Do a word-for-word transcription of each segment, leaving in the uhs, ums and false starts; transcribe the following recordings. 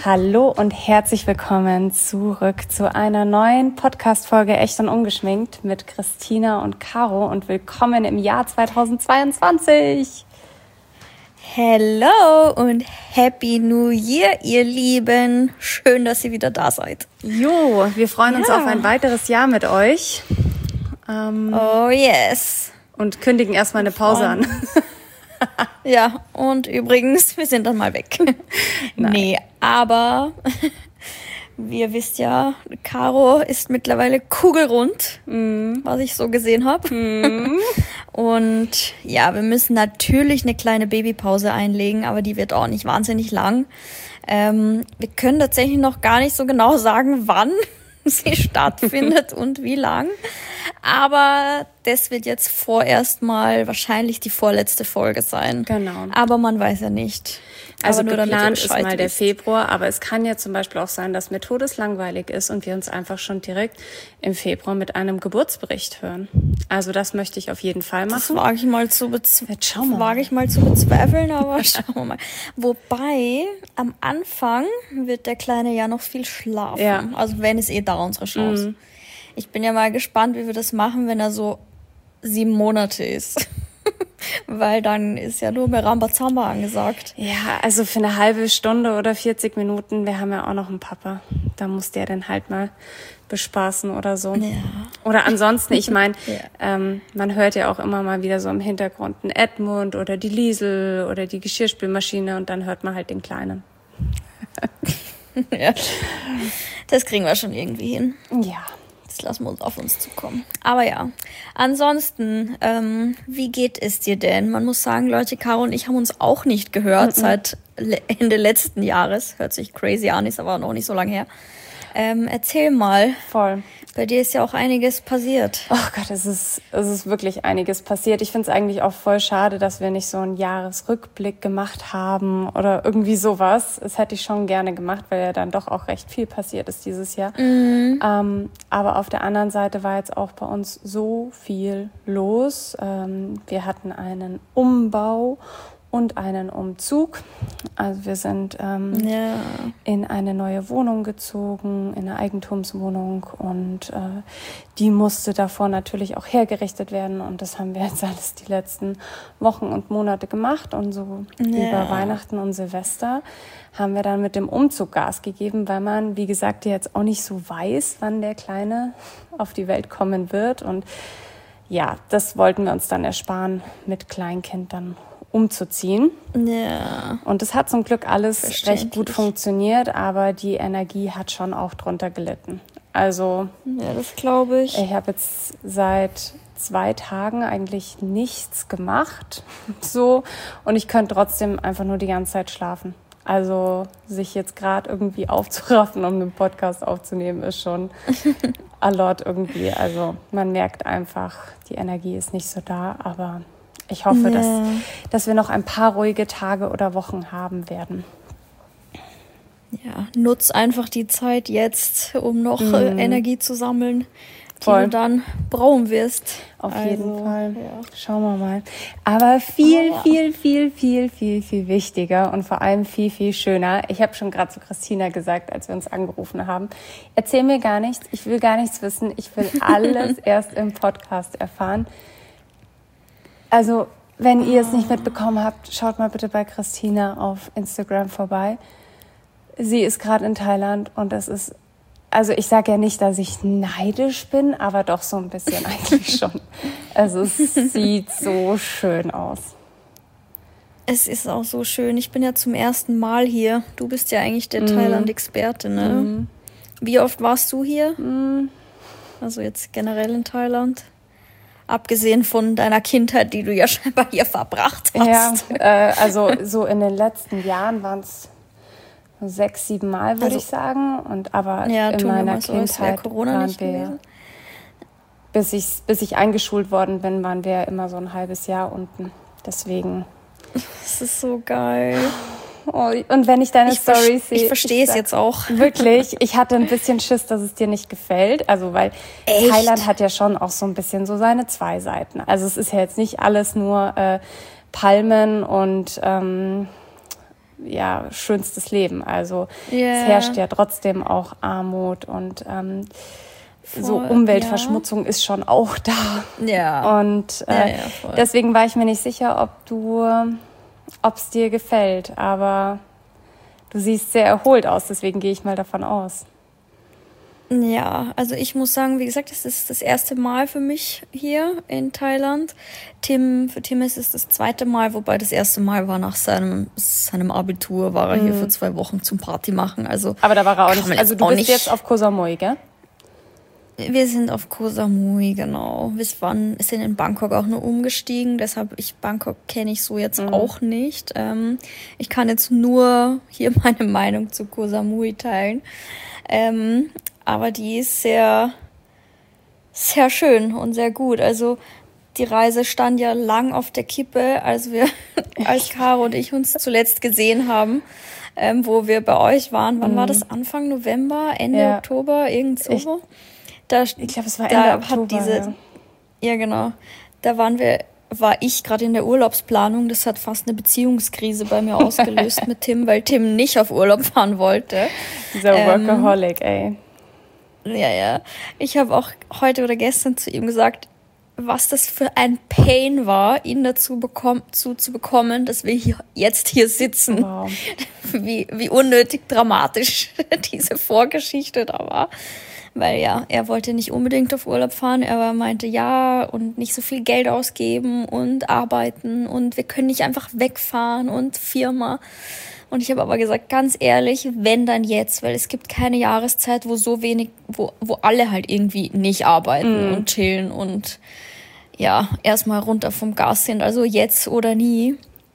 Hallo und herzlich willkommen zurück zu einer neuen Podcast-Folge Echt und Ungeschminkt mit Christina und Caro und willkommen im Jahr zweitausendzweiundzwanzig. Hello und Happy New Year, ihr Lieben. Schön, dass ihr wieder da seid. Jo, wir freuen uns Ja. auf ein weiteres Jahr mit euch. Ähm, Oh yes. und kündigen erstmal eine Pause an. Ja, und übrigens, wir sind dann mal weg. Nee, aber wie ihr wisst ja, Caro ist mittlerweile kugelrund, mm. was ich so gesehen habe. Mm. Und ja, wir müssen natürlich eine kleine Babypause einlegen, aber die wird auch nicht wahnsinnig lang. Ähm, wir können tatsächlich noch gar nicht so genau sagen, wann sie stattfindet und wie lang. Aber das wird jetzt vorerst mal wahrscheinlich die vorletzte Folge sein. Genau. Aber man weiß ja nicht. Also aber nur geplant ist Bescheid mal der wisst. Februar, aber es kann ja zum Beispiel auch sein, dass mir todeslangweilig ist und wir uns einfach schon direkt im Februar mit einem Geburtsbericht hören. Also das möchte ich auf jeden Fall machen. Das wage ich mal zu, bezwe- Jetzt schauen wir mal. wage ich mal zu bezweifeln, aber schauen wir mal. Wobei, am Anfang wird der Kleine ja noch viel schlafen. Ja. Also wenn es eh da unsere Chance. Mhm. Ich bin ja mal gespannt, wie wir das machen, wenn er so sieben Monate ist. Weil dann ist ja nur mehr Rambazamba angesagt. Ja, also für eine halbe Stunde oder vierzig Minuten, wir haben ja auch noch einen Papa. Da muss der dann halt mal bespaßen oder so. Ja. Oder ansonsten, ich meine, Ja. ähm, man hört ja auch immer mal wieder so im Hintergrund einen Edmund oder die Liesel oder die Geschirrspülmaschine und dann hört man halt den Kleinen. Ja. Das kriegen wir schon irgendwie hin. Ja. Das lassen wir uns auf uns zukommen. Aber ja, ansonsten, ähm, wie geht es dir denn? Man muss sagen, Leute, Caro und ich haben uns auch nicht gehört Mhm. seit le- Ende letzten Jahres. Hört sich crazy an, ist aber noch nicht so lange her. Ähm, erzähl mal, Voll. bei dir ist ja auch einiges passiert. Oh Gott, es ist, es ist wirklich einiges passiert. Ich finde es eigentlich auch voll schade, dass wir nicht so einen Jahresrückblick gemacht haben oder irgendwie sowas. Das hätte ich schon gerne gemacht, weil ja dann doch auch recht viel passiert ist dieses Jahr. Mhm. Ähm, aber auf der anderen Seite war jetzt auch bei uns so viel los. Ähm, wir hatten einen Umbau und einen Umzug. Also wir sind ähm, Ja. in eine neue Wohnung gezogen, in eine Eigentumswohnung und äh, die musste davor natürlich auch hergerichtet werden und das haben wir jetzt alles die letzten Wochen und Monate gemacht und so Ja. über Weihnachten und Silvester haben wir dann mit dem Umzug Gas gegeben, weil man, wie gesagt, jetzt auch nicht so weiß, wann der Kleine auf die Welt kommen wird und ja, das wollten wir uns dann ersparen, mit Kleinkind dann umzuziehen. Ja. Und es hat zum Glück alles recht Verständlich. gut funktioniert, aber die Energie hat schon auch drunter gelitten. Also Ja, das glaube ich. ich habe jetzt seit zwei Tagen eigentlich nichts gemacht, so, und ich könnte trotzdem einfach nur die ganze Zeit schlafen. Also sich jetzt gerade irgendwie aufzuraffen, um einen Podcast aufzunehmen, ist schon a lot irgendwie. Also man merkt einfach, die Energie ist nicht so da, aber ich hoffe, Ja. dass, dass wir noch ein paar ruhige Tage oder Wochen haben werden. Ja, nutz einfach die Zeit jetzt, um noch äh, Energie zu sammeln, die Voll. du dann brauchen wirst. Auf Also, jeden Fall. Ja. Schauen wir mal. Aber viel, Aber ja. viel, viel, viel, viel, viel wichtiger und vor allem viel, viel schöner. Ich habe schon gerade zu Christina gesagt, als wir uns angerufen haben, erzähl mir gar nichts, ich will gar nichts wissen, ich will alles erst im Podcast erfahren. Also, wenn ihr es nicht mitbekommen habt, schaut mal bitte bei Christina auf Instagram vorbei. Sie ist gerade in Thailand und das ist, also ich sage ja nicht, dass ich neidisch bin, aber doch so ein bisschen eigentlich schon. Also es sieht so schön aus. Es ist auch so schön. Ich bin ja zum ersten Mal hier. Du bist ja eigentlich der Mhm. Thailand-Experte, ne? Mhm. Wie oft warst du hier? Mhm. Also jetzt generell in Thailand? Abgesehen von deiner Kindheit, die du ja scheinbar hier verbracht Ja, hast. äh, also so in den letzten Jahren waren es sechs, sieben Mal, würde Also- ich sagen. Und aber Ja, in tun wir meiner mal so, als wäre Kindheit Corona waren nicht wir, gewesen. bis ich, bis ich eingeschult worden bin, waren wir immer so ein halbes Jahr unten. Deswegen. Das ist so geil. Oh, und wenn ich deine Ich, ver Storys sehe. ich verstehe es sag- jetzt auch. Wirklich, ich hatte ein bisschen Schiss, dass es dir nicht gefällt. Also, weil Echt? Thailand hat ja schon auch so ein bisschen so seine zwei Seiten. Also, es ist ja jetzt nicht alles nur äh, Palmen und ähm, ja, schönstes Leben. Also yeah. es herrscht ja trotzdem auch Armut und ähm, Voll, so Umweltverschmutzung ja. ist schon auch da. Ja. Und äh, ja, ja, deswegen war ich mir nicht sicher, ob du, ob es dir gefällt. Aber du siehst sehr erholt aus, deswegen gehe ich mal davon aus. Ja, also ich muss sagen, wie gesagt, es ist das erste Mal für mich hier in Thailand. Tim, für Tim ist es das zweite Mal, wobei das erste Mal war nach seinem, seinem Abitur, war er mhm. hier für zwei Wochen zum Party machen. Also, aber da war er auch nicht, also du bist nicht jetzt auf Koh Samui, gell? Wir sind auf Koh Samui, genau. Wir waren, sind in Bangkok auch nur umgestiegen, deshalb ich Bangkok kenne ich so jetzt mhm. auch nicht. Ähm, ich kann jetzt nur hier meine Meinung zu Koh Samui teilen. Ähm, aber die ist sehr, sehr schön und sehr gut. Also die Reise stand ja lang auf der Kippe, als wir, als Caro und ich uns zuletzt gesehen haben, ähm, wo wir bei euch waren. Wann mhm. war das? Anfang November, Ende ja. Oktober, irgend so? Ich, da, ich glaube, es war Ende da Oktober. Hat diese, ja. ja, genau. Da waren wir, war ich gerade in der Urlaubsplanung. Das hat fast eine Beziehungskrise bei mir ausgelöst mit Tim, weil Tim nicht auf Urlaub fahren wollte. Dieser Workaholic, ähm, ey. Ja, ja. Ich habe auch heute oder gestern zu ihm gesagt, was das für ein Pain war, ihn dazu bekommen, zu, zu bekommen, dass wir hier, jetzt hier sitzen. Wow. Wie, wie unnötig dramatisch diese Vorgeschichte da war. Weil ja, er wollte nicht unbedingt auf Urlaub fahren, er meinte ja und nicht so viel Geld ausgeben und arbeiten und wir können nicht einfach wegfahren und Firma. Und ich habe aber gesagt, ganz ehrlich, wenn dann jetzt, weil es gibt keine Jahreszeit, wo so wenig, wo, wo alle halt irgendwie nicht arbeiten mm. und chillen und ja, erstmal runter vom Gas sind, also jetzt oder nie.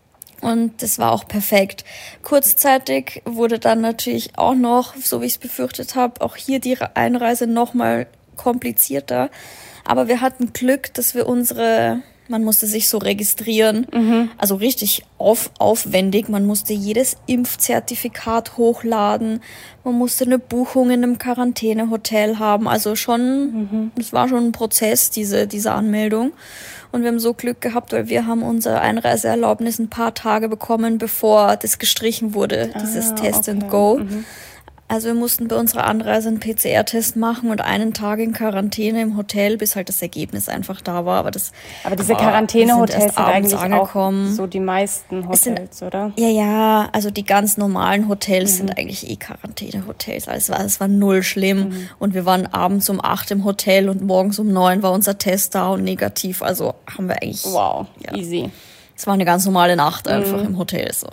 Und das war auch perfekt. Kurzzeitig wurde dann natürlich auch noch, so wie ich es befürchtet habe, auch hier die Einreise nochmal komplizierter. Aber wir hatten Glück, dass wir unsere, man musste sich so registrieren, mhm. also richtig auf, aufwendig. Man musste jedes Impfzertifikat hochladen. Man musste eine Buchung in einem Quarantänehotel haben. Also schon, es mhm. war schon ein Prozess, diese, diese Anmeldung. Und wir haben so Glück gehabt, weil wir haben unsere Einreiseerlaubnis ein paar Tage bekommen, bevor das gestrichen wurde, ah, dieses Test okay. and Go. Mhm. Also wir mussten bei unserer Anreise einen P C R-Test machen und einen Tag in Quarantäne im Hotel, bis halt das Ergebnis einfach da war. Aber, das Aber diese Quarantänehotels sind, sind eigentlich angekommen. Auch so die meisten Hotels, sind, oder? Ja, ja, also die ganz normalen Hotels mhm. sind eigentlich eh Quarantänehotels. Also es war, es war null schlimm. Mhm. Und wir waren abends um acht im Hotel und morgens um neun war unser Test da und negativ. Also haben wir eigentlich... Wow, ja, easy. Es war eine ganz normale Nacht einfach mhm. im Hotel so.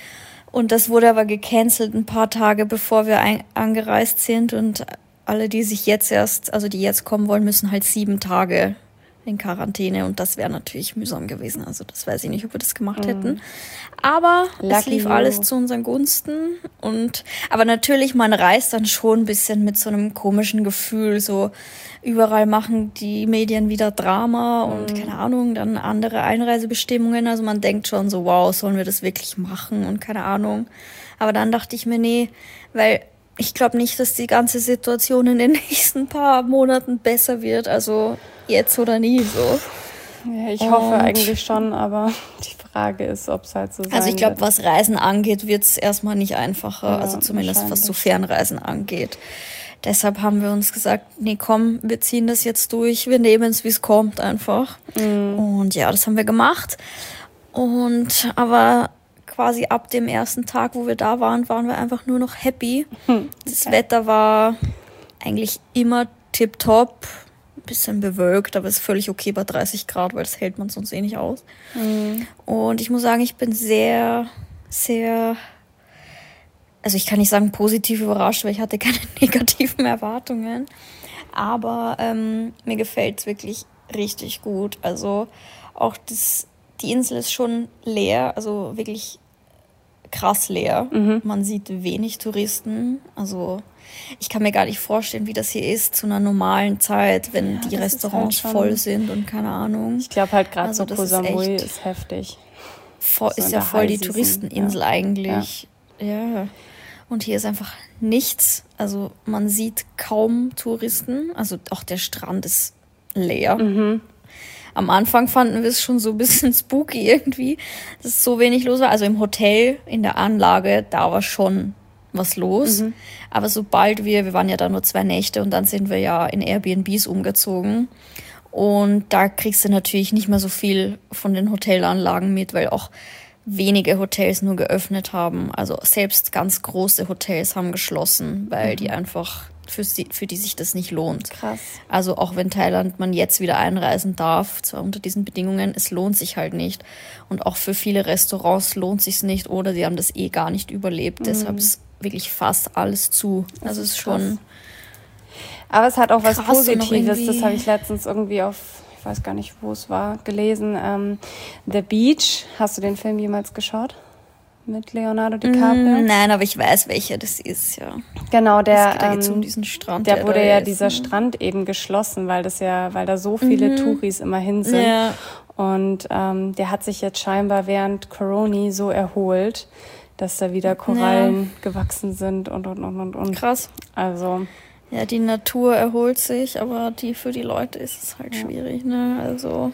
Und das wurde aber gecancelt ein paar Tage, bevor wir ein- angereist sind. Und alle, die sich jetzt erst, also die jetzt kommen wollen, müssen halt sieben Tage in Quarantäne. Und das wäre natürlich mühsam gewesen. Also das weiß ich nicht, ob wir das gemacht mm. hätten. Aber Lucky es lief you. alles zu unseren Gunsten. Und aber natürlich, man reist dann schon ein bisschen mit so einem komischen Gefühl. So überall machen die Medien wieder Drama und mm. keine Ahnung, dann andere Einreisebestimmungen. Also man denkt schon so, wow, sollen wir das wirklich machen und keine Ahnung. Aber dann dachte ich mir, nee, weil ich glaube nicht, dass die ganze Situation in den nächsten paar Monaten besser wird. Also jetzt oder nie so. Ja, ich und hoffe eigentlich schon, aber die Frage ist, ob es halt so sein Also ich glaube, wird. was Reisen angeht, wird es erstmal nicht einfacher. Ja, also zumindest was so Fernreisen angeht. Deshalb haben wir uns gesagt, nee, komm, wir ziehen das jetzt durch. Wir nehmen es, wie es kommt einfach. Mhm. Und ja, das haben wir gemacht. Und aber quasi ab dem ersten Tag, wo wir da waren, waren wir einfach nur noch happy. Mhm. Das okay. Wetter war eigentlich immer tipptopp. Ein bisschen bewölkt, aber ist völlig okay bei dreißig Grad, weil das hält man sonst eh nicht aus. Mhm. Und ich muss sagen, ich bin sehr, sehr, also ich kann nicht sagen positiv überrascht, weil ich hatte keine negativen Erwartungen. Aber ähm, mir gefällt es wirklich richtig gut. Also auch das, die Insel ist schon leer, also wirklich krass leer. Mhm. Man sieht wenig Touristen, also ich kann mir gar nicht vorstellen, wie das hier ist zu einer normalen Zeit, wenn ja, die Restaurants halt voll sind und keine Ahnung. Ich glaube halt gerade also so Koh Samui ist, ist heftig. Voll, so ist ja voll die Touristeninsel ja. eigentlich. Ja. ja. Und hier ist einfach nichts. Also man sieht kaum Touristen. Also auch der Strand ist leer. Mhm. am Anfang fanden wir es schon so ein bisschen spooky irgendwie, dass so wenig los war. Also im Hotel, in der Anlage, da war schon was los. Mhm. Aber sobald wir, wir waren ja da nur zwei Nächte und dann sind wir ja in Airbnbs umgezogen. Und da kriegst du natürlich nicht mehr so viel von den Hotelanlagen mit, weil auch wenige Hotels nur geöffnet haben. Also selbst ganz große Hotels haben geschlossen, weil mhm. die einfach, für, sie, für die sich das nicht lohnt. Krass. Also auch wenn Thailand man jetzt wieder einreisen darf, zwar unter diesen Bedingungen, es lohnt sich halt nicht. Und auch für viele Restaurants lohnt sich's nicht oder sie haben das eh gar nicht überlebt. Mhm. Deshalb ist wirklich fast alles zu. Das also es ist krass. Schon... Aber es hat auch was Positives, das habe ich letztens irgendwie auf, ich weiß gar nicht, wo es war, gelesen. Ähm, The Beach, hast du den Film jemals geschaut? Mit Leonardo DiCaprio? Mm, nein, aber ich weiß, welcher das ist, ja. Genau, der, geht, da geht's um diesen Strand, der, der wurde ja, ist, dieser ne? Strand eben geschlossen, weil das ja, weil da so viele mhm. Touris immer hin sind. Ja. Und ähm, der hat sich jetzt scheinbar während Corona so erholt, dass da wieder Korallen ja. gewachsen sind und, und, und, und, und. Krass. Also... Ja, die Natur erholt sich, aber die für die Leute ist es halt ja. schwierig, ne? Also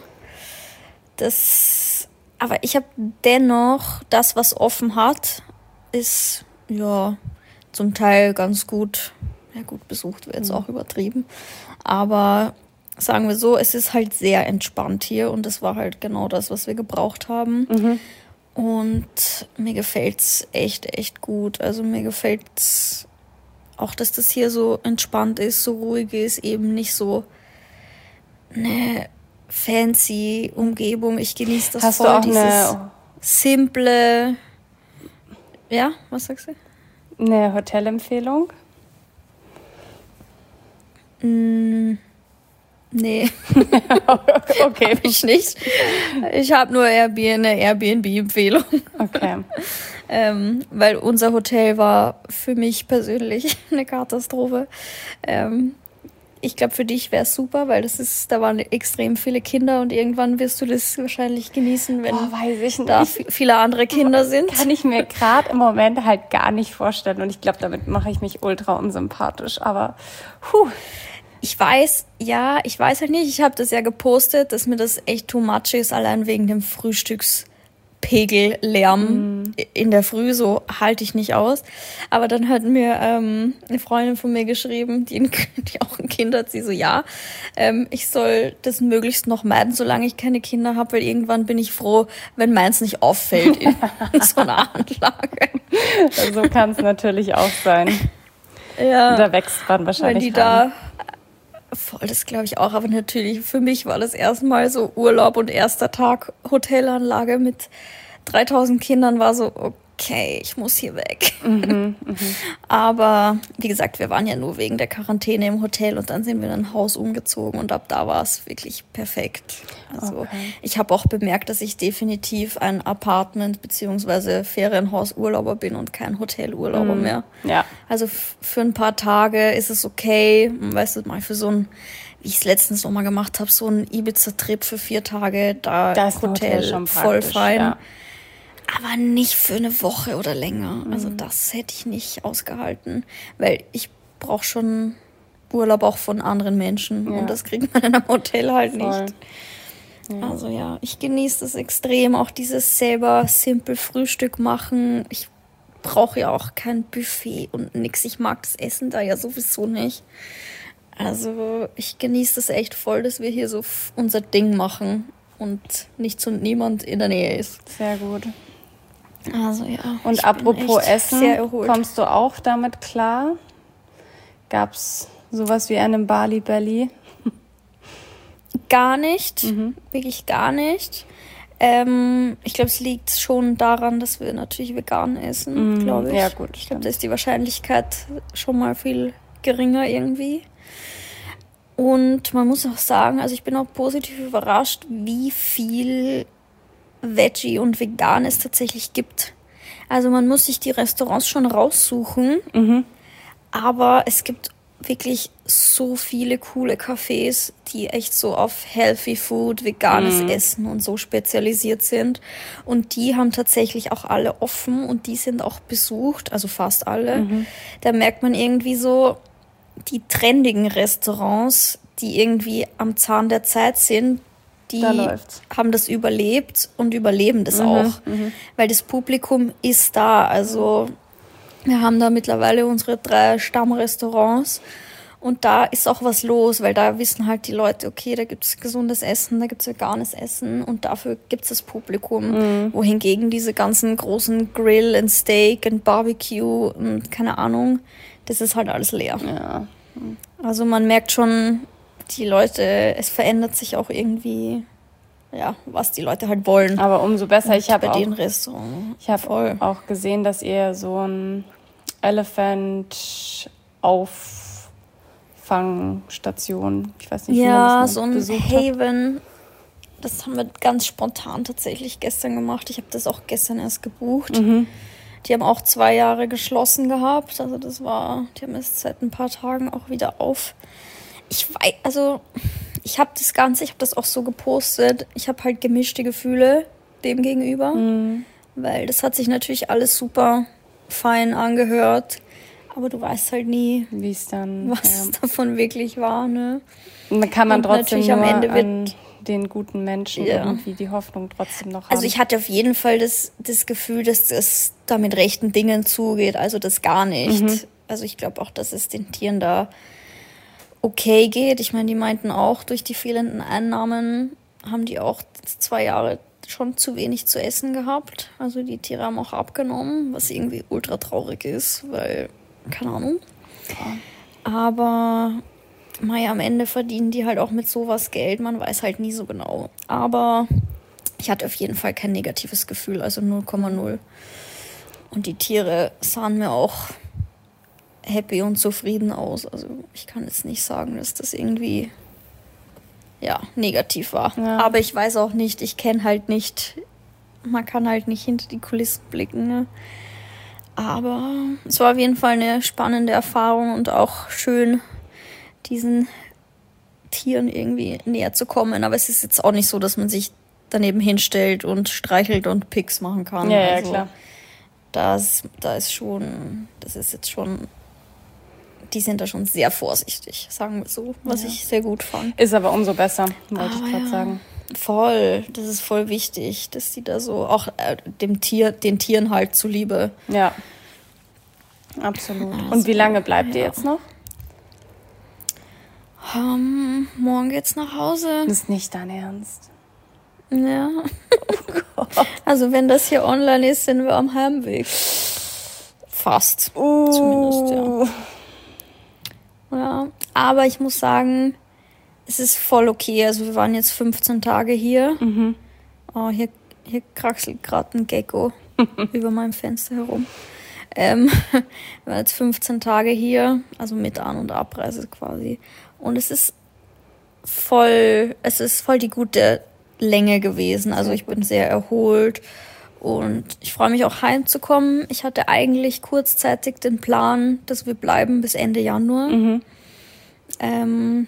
das, aber ich habe dennoch, das, was offen hat, ist ja zum Teil ganz gut, ja gut besucht wird jetzt mhm. auch übertrieben, aber sagen wir so, es ist halt sehr entspannt hier und das war halt genau das, was wir gebraucht haben. Mhm. Und mir gefällt's echt, echt gut. Also mir gefällt's auch, dass das hier so entspannt ist, so ruhig ist, eben nicht so eine fancy Umgebung. Ich genieße das Hast voll, du auch dieses eine simple... Ja, was sagst du? Eine Hotelempfehlung? Mm, nee. Okay. Hab ich nicht. Ich habe nur Airbnb, eine Airbnb-Empfehlung. Okay. Ähm, weil unser Hotel war für mich persönlich eine Katastrophe. Ähm, ich glaube, für dich wäre es super, weil das ist, da waren extrem viele Kinder und irgendwann wirst du das wahrscheinlich genießen, wenn oh, weiß ich da f- viele andere Kinder sind. Kann ich mir gerade im Moment halt gar nicht vorstellen und ich glaube, damit mache ich mich ultra unsympathisch, aber puh. Ich weiß, ja, ich weiß halt nicht, ich habe das ja gepostet, dass mir das echt too much ist, allein wegen dem Frühstücks Pegellärm mm. in der Früh, so halte ich nicht aus. Aber dann hat mir ähm, eine Freundin von mir geschrieben, die, die auch ein Kind hat, sie so, ja, ähm, ich soll das möglichst noch meiden, solange ich keine Kinder habe, weil irgendwann bin ich froh, wenn meins nicht auffällt in, in so einer Anlage. So kann es natürlich auch sein. Ja, da wächst man wahrscheinlich wenn die ran. Da voll, das glaube ich auch. Aber natürlich, für mich war das erstmal so Urlaub und erster Tag Hotelanlage mit dreitausend Kindern war so, okay, ich muss hier weg. Mhm, mh. Aber wie gesagt, wir waren ja nur wegen der Quarantäne im Hotel und dann sind wir in ein Haus umgezogen und ab da war es wirklich perfekt. Also okay. Ich habe auch bemerkt, dass ich definitiv ein Apartment- bzw. Ferienhausurlauber bin und kein Hotelurlauber mhm. mehr. Ja. Also f- für ein paar Tage ist es okay, weißt du, mal für so ein, wie ich es letztens noch mal gemacht habe, so ein Ibiza-Trip für vier Tage, da das ist Hotel, Hotel schon voll fein. Ja. Aber nicht für eine Woche oder länger. Also mhm. das hätte ich nicht ausgehalten, weil ich brauche schon Urlaub auch von anderen Menschen ja. und das kriegt man in einem Hotel halt voll. nicht. Ja. Also ja, ich genieße das extrem, auch dieses selber simpel Frühstück machen. Ich brauche ja auch kein Buffet und nix. Ich mag das Essen da ja sowieso nicht. Also ich genieße das echt voll, dass wir hier so unser Ding machen und nichts und niemand in der Nähe ist. Sehr gut. Also ja. Und apropos Essen, kommst du auch damit klar? Gab's sowas wie einen Bali Belly? Gar nicht, mhm. wirklich gar nicht. Ähm, ich glaube, es liegt schon daran, dass wir natürlich vegan essen, mhm. glaube ich. Ja, gut. Ich glaube, da ist die Wahrscheinlichkeit schon mal viel geringer irgendwie. Und man muss auch sagen, also ich bin auch positiv überrascht, wie viel Veggie und Vegan es tatsächlich gibt. Also man muss sich die Restaurants schon raussuchen, mhm. aber es gibt wirklich so viele coole Cafés, die echt so auf Healthy Food, veganes mhm. Essen und so spezialisiert sind. Und die haben tatsächlich auch alle offen und die sind auch besucht, also fast alle. Mhm. Da merkt man irgendwie so, die trendigen Restaurants, die irgendwie am Zahn der Zeit sind, die da haben das überlebt und überleben das mhm, auch, mhm. weil das Publikum ist da. Also wir haben da mittlerweile unsere drei Stammrestaurants und da ist auch was los, weil da wissen halt die Leute, okay, da gibt es gesundes Essen, da gibt es veganes Essen und dafür gibt es das Publikum. Mhm. Wohingegen diese ganzen großen Grill and Steak and Barbecue und keine Ahnung, das ist halt alles leer. Ja. Also man merkt schon, die Leute, es verändert sich auch irgendwie, ja, was die Leute halt wollen. Aber umso besser. Und ich habe auch, ich habe auch gesehen, dass ihr so ein Elephant Auffangstation, ich weiß nicht, wie ja, man das so ein Haven. Hat. Das haben wir ganz spontan tatsächlich gestern gemacht. Ich habe das auch gestern erst gebucht. Mhm. Die haben auch zwei Jahre geschlossen gehabt. Also das war, die haben jetzt seit ein paar Tagen auch wieder auf. Ich weiß, also ich habe das Ganze, ich habe das auch so gepostet. Ich habe halt gemischte Gefühle dem gegenüber, mhm. weil das hat sich natürlich alles super fein angehört. Aber du weißt halt nie, wie es dann, was ja. davon wirklich war. Ne? Und dann kann man Und trotzdem nur am Ende an den guten Menschen ja. irgendwie die Hoffnung trotzdem noch haben. Also ich hatte auf jeden Fall das, das Gefühl, dass das da mit rechten Dingen zugeht, also das gar nicht. Mhm. Also ich glaube auch, dass es den Tieren da okay geht. Ich meine, die meinten auch, durch die fehlenden Einnahmen haben die auch zwei Jahre schon zu wenig zu essen gehabt. Also die Tiere haben auch abgenommen, was irgendwie ultra traurig ist, weil, keine Ahnung. Ja. Aber mei, am Ende verdienen die halt auch mit sowas Geld. Man weiß halt nie so genau. Aber ich hatte auf jeden Fall kein negatives Gefühl, also null Komma null. Und die Tiere sahen mir auch happy und zufrieden aus. Also ich kann jetzt nicht sagen, dass das irgendwie ja, negativ war. Ja. Aber ich weiß auch nicht, ich kenne halt nicht, man kann halt nicht hinter die Kulissen blicken. Ne? Aber es war auf jeden Fall eine spannende Erfahrung und auch schön, diesen Tieren irgendwie näher zu kommen. Aber es ist jetzt auch nicht so, dass man sich daneben hinstellt und streichelt und Pics machen kann. Ja, also, ja, klar. Das, da ist schon, das ist jetzt schon, die sind da schon sehr vorsichtig, sagen wir so, was ja. ich sehr gut fand. Ist aber umso besser, wollte aber ich gerade ja. sagen. Voll, das ist voll wichtig, dass die da so, auch äh, dem Tier, den Tieren halt zuliebe. Ja, absolut. Also, und wie lange bleibt ja. ihr jetzt noch? Um, morgen geht's nach Hause. Das ist nicht dein Ernst. Ja. Oh Gott. Also wenn das hier online ist, sind wir am Heimweg. Fast. Uh. Zumindest, ja. Ja, aber ich muss sagen, es ist voll okay. Also wir waren jetzt fünfzehn Tage hier. Mhm. Oh, hier, hier kraxelt gerade ein Gecko über meinem Fenster herum. Ähm, wir waren jetzt fünfzehn Tage hier, also mit An- und Abreise quasi. Und es ist voll, es ist voll die gute Länge gewesen. Also ich bin sehr erholt und ich freue mich auch heimzukommen. Ich hatte eigentlich kurzzeitig den Plan, dass wir bleiben bis Ende Januar. Mhm. Ähm,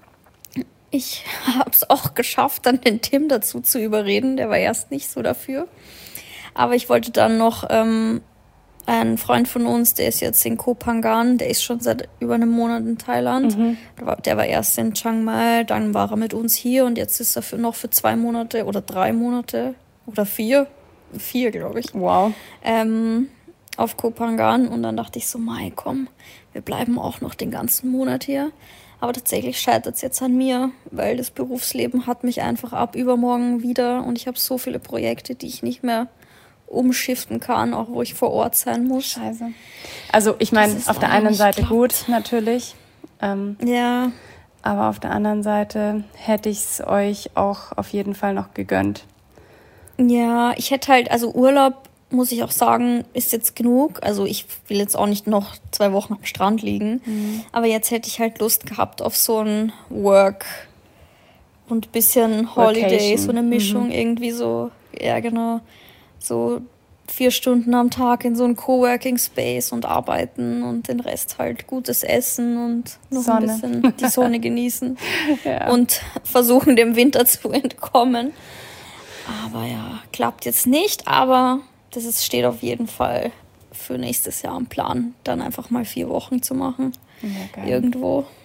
ich habe es auch geschafft, dann den Tim dazu zu überreden. Der war erst nicht so dafür. Aber ich wollte dann noch ähm, ein Freund von uns, der ist jetzt in Koh Phangan, der ist schon seit über einem Monat in Thailand. Mhm. Der war erst in Chiang Mai, dann war er mit uns hier und jetzt ist er für noch für zwei Monate oder drei Monate oder vier, vier glaube ich, wow. ähm, auf Koh Phangan. Und dann dachte ich so, Mai, komm, wir bleiben auch noch den ganzen Monat hier. Aber tatsächlich scheitert es jetzt an mir, weil das Berufsleben hat mich einfach ab übermorgen wieder und ich habe so viele Projekte, die ich nicht mehr umschiften kann, auch wo ich vor Ort sein muss. Scheiße. Also ich meine, auf der einen Seite klappt. Gut, natürlich. Ähm, ja. Aber auf der anderen Seite hätte ich es euch auch auf jeden Fall noch gegönnt. Ja, ich hätte halt, also Urlaub, muss ich auch sagen, ist jetzt genug. Also ich will jetzt auch nicht noch zwei Wochen am Strand liegen. Mhm. Aber jetzt hätte ich halt Lust gehabt auf so ein Work und bisschen Holiday, Vacation. So eine Mischung Mhm. irgendwie so, ja genau, so vier Stunden am Tag in so einem Coworking Space und arbeiten und den Rest halt gutes Essen und noch Sonne. ein bisschen die Sonne genießen Ja. und versuchen dem Winter zu entkommen. Aber ja, klappt jetzt nicht, aber das ist, steht auf jeden Fall für nächstes Jahr am Plan, dann einfach mal vier Wochen zu machen. Ja, geil. Irgendwo.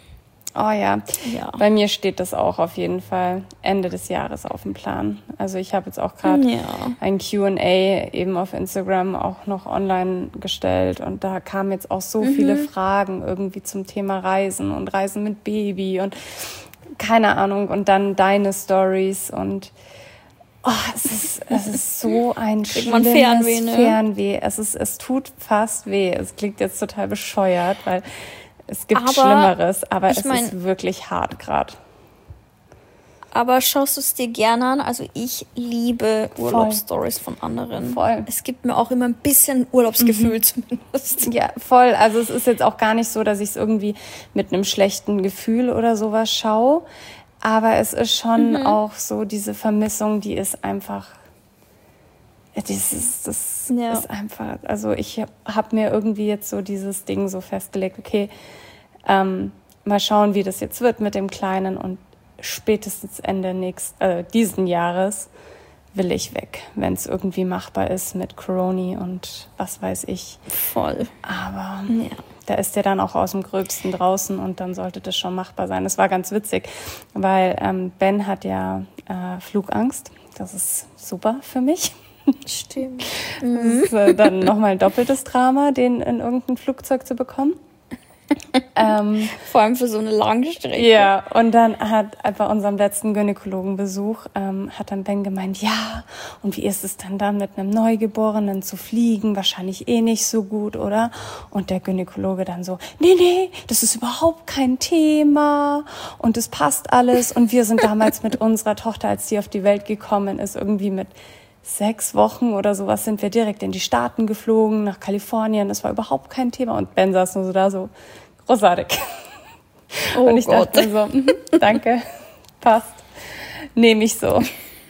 Oh ja. Ja. Bei mir steht das auch auf jeden Fall Ende des Jahres auf dem Plan. Also ich habe jetzt auch gerade Ja. ein Q and A eben auf Instagram auch noch online gestellt und da kamen jetzt auch so Mhm. viele Fragen irgendwie zum Thema Reisen und Reisen mit Baby und keine Ahnung und dann deine Stories und oh, es ist, es ist so ein Kriegt man schlimmes Fernweh, ne? Fernweh. Es ist, es tut fast weh. Es klingt jetzt total bescheuert, weil es gibt Aber Schlimmeres, aber ich es mein- ist wirklich hart gerade. Aber schaust du es dir gerne an? Also ich liebe Urlaubsstories von anderen. Voll. Es gibt mir auch immer ein bisschen Urlaubsgefühl zumindest. Ja, voll. Also es ist jetzt auch gar nicht so, dass ich es irgendwie mit einem schlechten Gefühl oder sowas schaue. Aber es ist schon Mhm. auch so diese Vermissung, die ist einfach, das ist, das Ja. ist einfach, also ich habe mir irgendwie jetzt so dieses Ding so festgelegt, okay, ähm, mal schauen, wie das jetzt wird mit dem Kleinen und spätestens Ende nächst, äh, diesen Jahres will ich weg, wenn es irgendwie machbar ist mit Corona und was weiß ich. Voll. Aber Ja. da ist der dann auch aus dem Gröbsten draußen und dann sollte das schon machbar sein. Das war ganz witzig, weil ähm, Ben hat ja äh, Flugangst. Das ist super für mich. Stimmt. Das ist äh, dann nochmal ein doppeltes Drama, den in irgendein Flugzeug zu bekommen. ähm, Vor allem für so eine lange Strecke. Ja, und dann hat bei unserem letzten Gynäkologenbesuch, ähm, hat dann Ben gemeint, ja, und wie ist es denn dann mit einem Neugeborenen zu fliegen? Wahrscheinlich eh nicht so gut, oder? Und der Gynäkologe dann so, nee, nee, das ist überhaupt kein Thema und es passt alles. Und wir sind damals mit unserer Tochter, als sie auf die Welt gekommen ist, irgendwie mit sechs Wochen oder sowas sind wir direkt in die Staaten geflogen, nach Kalifornien. Das war überhaupt kein Thema. Und Ben saß nur so da, so großartig. Oh und ich Gott. dachte mir so, mhm, danke, passt, nehme ich so.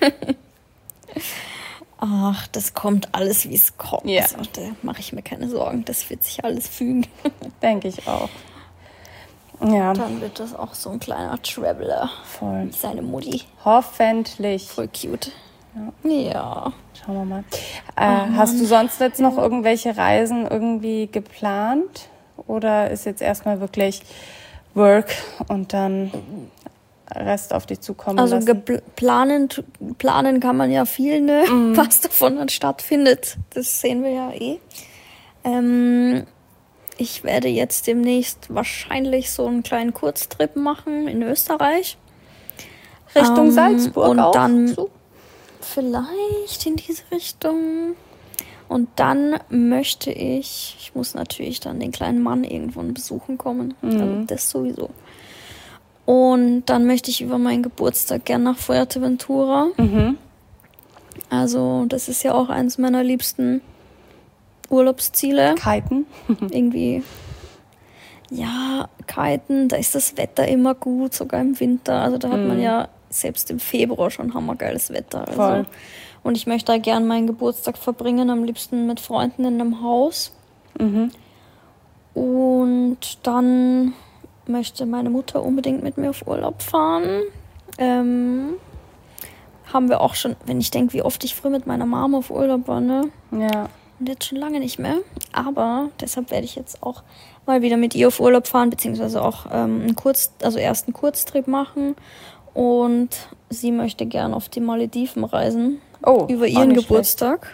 Ach, das kommt alles, wie es kommt. Ja. Also, da mache ich mir keine Sorgen. Das wird sich alles fügen. Denke ich auch. Ja, Dann wird das auch so ein kleiner Traveler. voll. Wie seine Mutti. Hoffentlich. Voll cute. Ja. ja. Schauen wir mal. Äh, hast du sonst jetzt noch irgendwelche Reisen irgendwie geplant? Oder ist jetzt erstmal wirklich Work und dann Rest auf dich zukommen Also lassen? gepl- planen, planen kann man ja viel, ne? Mhm. Was davon dann stattfindet. Das sehen wir ja eh. Ähm, ich werde jetzt demnächst wahrscheinlich so einen kleinen Kurztrip machen in Österreich. Richtung Ähm, Salzburg und auch? dann So? vielleicht in diese Richtung. Und dann möchte ich, ich muss natürlich dann den kleinen Mann irgendwann besuchen kommen. Mhm. Also das sowieso. Und dann möchte ich über meinen Geburtstag gern nach Fuerteventura. Mhm. Also das ist ja auch eines meiner liebsten Urlaubsziele. Kiten? Irgendwie, ja, Kiten, da ist das Wetter immer gut, sogar im Winter. Also da hat man Mhm. ja selbst im Februar schon hammergeiles Wetter. Also. Voll. Und ich möchte da gern meinen Geburtstag verbringen, am liebsten mit Freunden in einem Haus. Mhm. Und dann möchte meine Mutter unbedingt mit mir auf Urlaub fahren. Ähm, haben wir auch schon, wenn ich denke, wie oft ich früher mit meiner Mama auf Urlaub war, ne? Ja. Und jetzt schon lange nicht mehr. Aber deshalb werde ich jetzt auch mal wieder mit ihr auf Urlaub fahren, beziehungsweise auch ähm, einen Kurz, also erst einen Kurztrip machen. Und sie möchte gern auf die Malediven reisen. Oh, Über auch ihren nicht Geburtstag.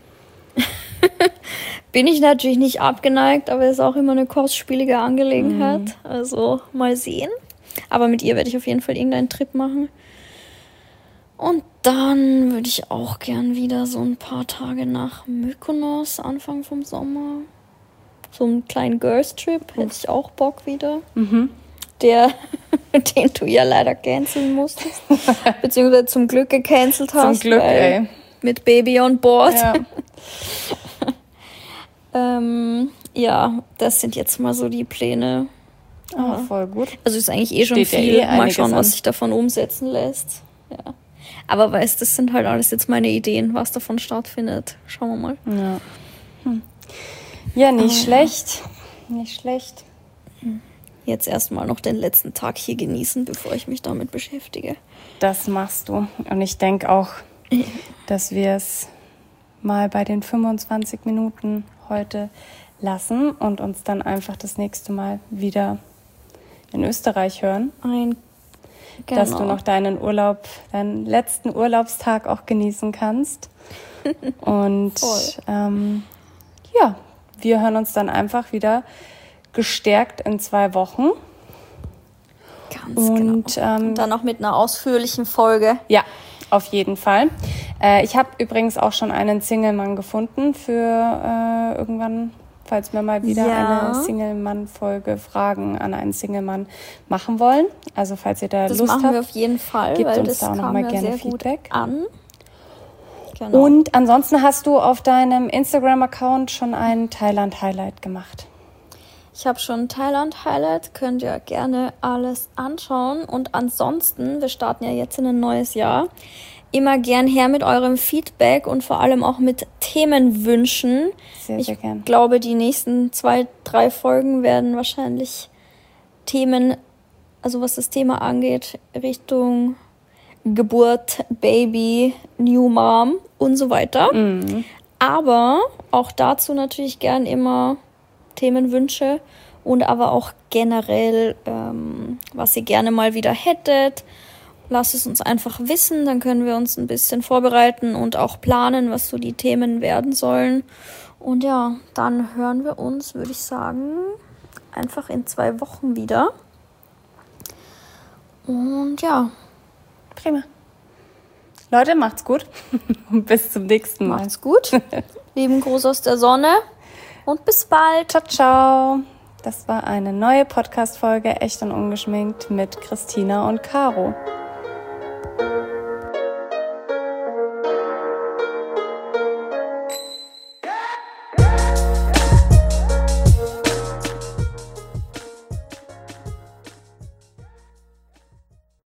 Bin ich natürlich nicht abgeneigt, aber ist auch immer eine kostspielige Angelegenheit. Mhm. Also mal sehen. Aber mit ihr werde ich auf jeden Fall irgendeinen Trip machen. Und dann würde ich auch gern wieder so ein paar Tage nach Mykonos, Anfang vom Sommer. So einen kleinen Girls-Trip hätte ich auch Bock wieder. Mhm. Der, den du ja leider canceln musstest. Beziehungsweise zum Glück gecancelt hast. Zum Glück, weil ey. Mit Baby on board. Ja. ähm, ja, das sind jetzt mal so die Pläne. Oh, voll gut. Also ist eigentlich eh schon Steht ja viel. eh Mal einiges schauen, an. was sich davon umsetzen lässt. Ja. Aber weißt, das sind halt alles jetzt meine Ideen, was davon stattfindet. Schauen wir mal. Ja, hm. ja nicht Ah. schlecht. Nicht schlecht. Jetzt erstmal noch den letzten Tag hier genießen, bevor ich mich damit beschäftige. Das machst du. Und ich denke auch, dass wir es mal bei den fünfundzwanzig Minuten heute lassen und uns dann einfach das nächste Mal wieder in Österreich hören. Ein, genau. Dass du noch deinen Urlaub, deinen letzten Urlaubstag auch genießen kannst. Und ähm, ja, wir hören uns dann einfach wieder gestärkt in zwei Wochen. Ganz und, genau. Ähm, und dann noch mit einer ausführlichen Folge. Ja, auf jeden Fall. Äh, ich habe übrigens auch schon einen Single-Mann gefunden für äh, irgendwann, falls wir mal wieder ja. eine Single-Mann-Folge Fragen an einen Single-Mann machen wollen. Also falls ihr da das Lust habt, machen wir auf jeden Fall, gebt weil uns das da auch noch kam mal ja gerne sehr Feedback gut an. Genau. Und ansonsten hast du auf deinem Instagram-Account schon ein Thailand-Highlight gemacht. Ich habe schon ein Thailand-Highlight, könnt ihr gerne alles anschauen. Und ansonsten, wir starten ja jetzt in ein neues Jahr, immer gern her mit eurem Feedback und vor allem auch mit Themenwünschen. Sehr, sehr ich gern. Ich glaube, die nächsten zwei, drei Folgen werden wahrscheinlich Themen, also was das Thema angeht, Richtung Geburt, Baby, New Mom und so weiter. Mhm. Aber auch dazu natürlich gern immer Themenwünsche und aber auch generell, ähm, was ihr gerne mal wieder hättet. Lasst es uns einfach wissen, dann können wir uns ein bisschen vorbereiten und auch planen, was so die Themen werden sollen. Und ja, dann hören wir uns, würde ich sagen, einfach in zwei Wochen wieder. Und ja. Prima. Leute, macht's gut und bis zum nächsten Mal. Macht's gut. Lieben Gruß aus der Sonne und bis bald. Ciao, ciao. Das war eine neue Podcast-Folge Echt und Ungeschminkt mit Christina und Caro.